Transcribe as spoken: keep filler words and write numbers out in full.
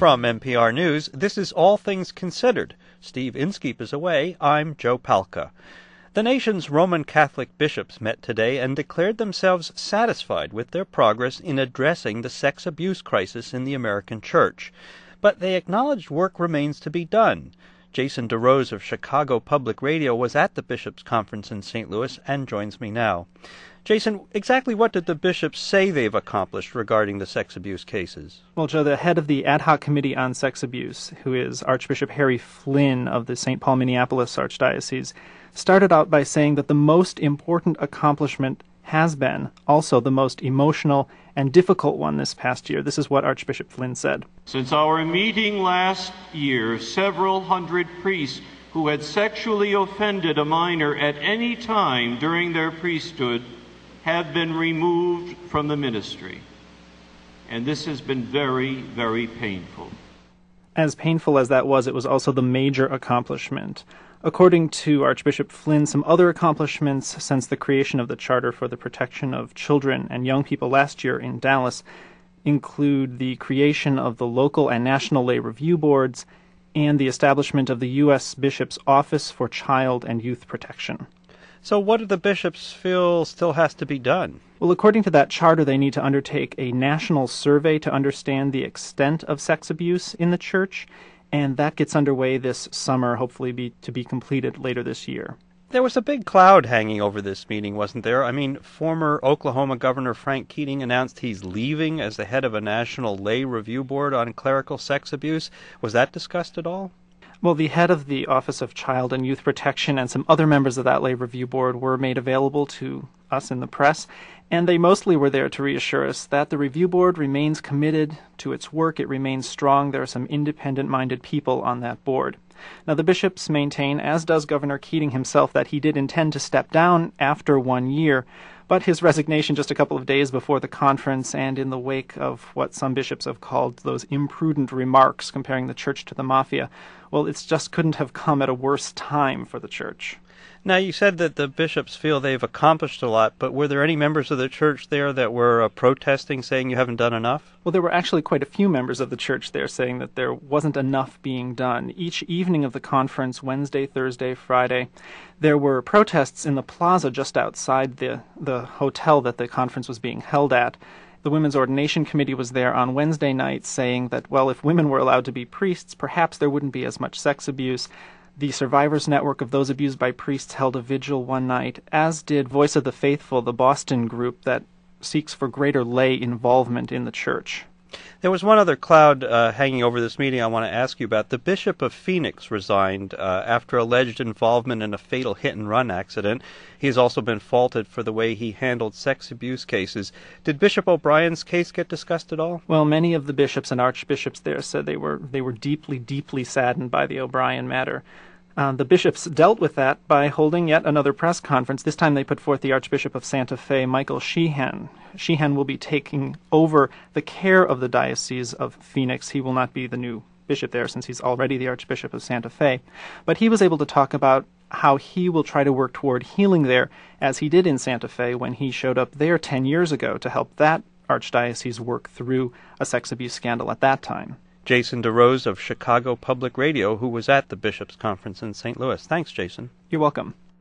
From N P R News, this is All Things Considered. Steve Inskeep is away. I'm Joe Palca. The nation's Roman Catholic bishops met today and declared themselves satisfied with their progress in addressing the sex abuse crisis in the American church. But they acknowledged work remains to be done. Jason DeRose of Chicago Public Radio was at the bishops' conference in Saint Louis and joins me now. Jason, exactly what did the bishops say they've accomplished regarding the sex abuse cases? Well, Joe, the head of the Ad Hoc Committee on Sex Abuse, who is Archbishop Harry Flynn of the Saint Paul Minneapolis Archdiocese, started out by saying that the most important accomplishment has been also the most emotional and difficult one this past year. This is what Archbishop Flynn said. Since our meeting last year, several hundred priests who had sexually offended a minor at any time during their priesthood have been removed from the ministry. And this has been very, very painful. As painful as that was, it was also the major accomplishment. According to Archbishop Flynn, some other accomplishments since the creation of the Charter for the Protection of Children and Young People last year in Dallas include the creation of the local and national lay review boards and the establishment of the U S Bishop's Office for Child and Youth Protection. So what do the bishops feel still has to be done? Well, according to that charter, they need to undertake a national survey to understand the extent of sex abuse in the church, and that gets underway this summer, hopefully be, to be completed later this year. There was a big cloud hanging over this meeting, wasn't there? I mean, former Oklahoma Governor Frank Keating announced he's leaving as the head of a national lay review board on clerical sex abuse. Was that discussed at all? Well, the head of the Office of Child and Youth Protection and some other members of that lay review board were made available to us in the press, and they mostly were there to reassure us that the review board remains committed to its work. It remains strong. There are some independent-minded people on that board. Now, the bishops maintain, as does Governor Keating himself, that he did intend to step down after one year, but his resignation just a couple of days before the conference and in the wake of what some bishops have called those imprudent remarks comparing the church to the mafia, well, it just couldn't have come at a worse time for the church. Now, you said that the bishops feel they've accomplished a lot, but were there any members of the church there that were uh, protesting, saying you haven't done enough? Well, there were actually quite a few members of the church there saying that there wasn't enough being done. Each evening of the conference, Wednesday, Thursday, Friday, there were protests in the plaza just outside the, the hotel that the conference was being held at. The Women's Ordination Committee was there on Wednesday night saying that, well, if women were allowed to be priests, perhaps there wouldn't be as much sex abuse. The Survivors Network of those abused by priests held a vigil one night, as did Voice of the Faithful, the Boston group that seeks for greater lay involvement in the church. There was one other cloud uh, hanging over this meeting I want to ask you about. The Bishop of Phoenix resigned uh, after alleged involvement in a fatal hit-and-run accident. He has also been faulted for the way he handled sex abuse cases. Did Bishop O'Brien's case get discussed at all? Well, many of the bishops and archbishops there said they were they were deeply, deeply saddened by the O'Brien matter. Uh, the bishops dealt with that by holding yet another press conference. This time they put forth the Archbishop of Santa Fe, Michael Sheehan. Sheehan will be taking over the care of the Diocese of Phoenix. He will not be the new bishop there since he's already the Archbishop of Santa Fe. But he was able to talk about how he will try to work toward healing there, as he did in Santa Fe when he showed up there ten years ago to help that archdiocese work through a sex abuse scandal at that time. Jason DeRose of Chicago Public Radio, who was at the Bishops' Conference in Saint Louis. Thanks, Jason. You're welcome.